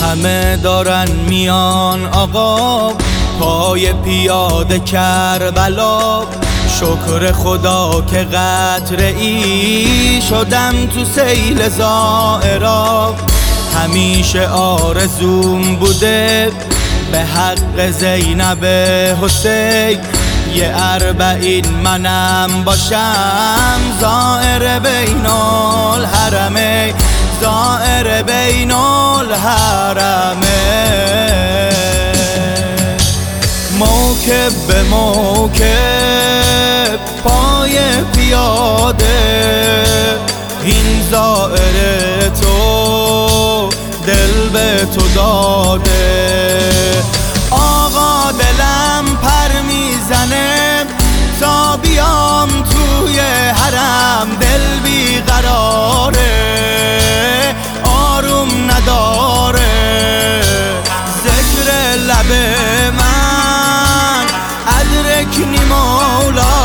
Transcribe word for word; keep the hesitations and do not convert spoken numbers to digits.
همه دارن میان آقا پای پیاده کربلا، شکر خدا که قطره ای شدم تو سیل زائرا. همیشه آرزوم بوده به حق زینب حسین یه اربعین منم باشم، زائر بین الحرمین، زائر بین الحرمین. موکب به موکب پای پیاده، این زائر تو دل به تو داده. آقا دلم پر میزنه تا بیام توی حرم، دل بی قراره آروم نداره. ذکر لب من ادرکنی مولا،